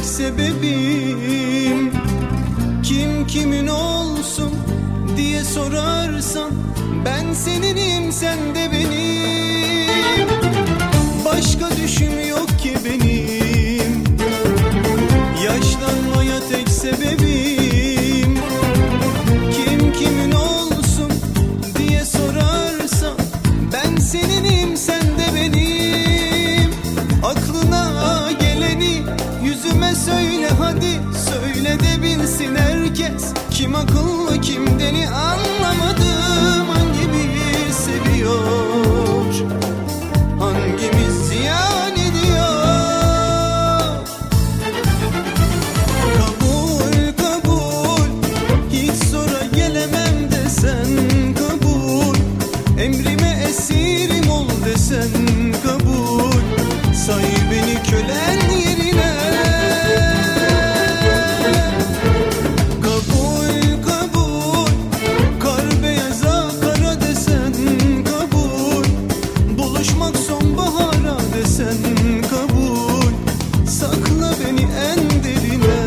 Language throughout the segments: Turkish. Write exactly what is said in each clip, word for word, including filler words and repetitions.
sebebim. Kim kimin olsun diye sorarsan, ben seninim, sen de benim. Başka düşüm yok ki benim, yaşlanmaya tek sebebim. Kim kimin olsun diye sorarsan, ben seninim, sen de benim. Aklına geleni yüzüme söyle hadi, söyle de bilsin herkes. Kim akıllı kim deli anlamadım. Hangimiz seviyor, hangimiz ziyan ediyor? Kabul kabul, hiç sonra gelemem desen kabul. Emrime esirim ol desen kabul. Say beni kölen yerine. Kabul kabul, kar beyaza kara desen kabul. Buluşmak sonbahara desen kabul. Sakla beni en derine.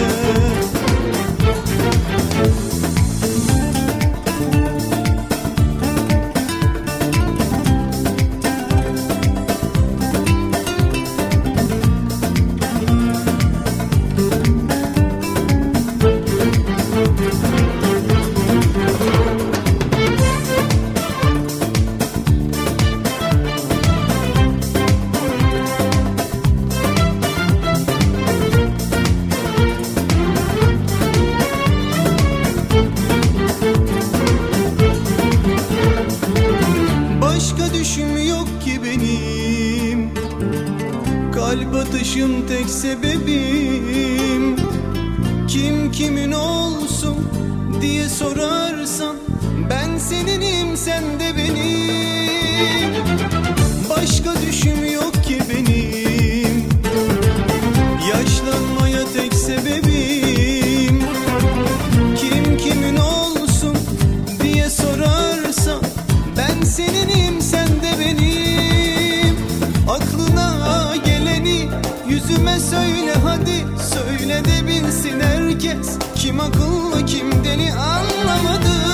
Başka düşüm yok ki benim, kalp atışım tek sebebim. Kim kimin olsun diye sorarsan, ben seninim, sen de benim. Başka düşüm yok ki benim, yaşlanmaya tek sebebim. Kim kimin olsun diye sorarsan, ben seninim, sen de benim. Aklına geleni yüzüme söyle hadi, söyle de bilsin herkes. Kim akıllı kim deli anlamadım.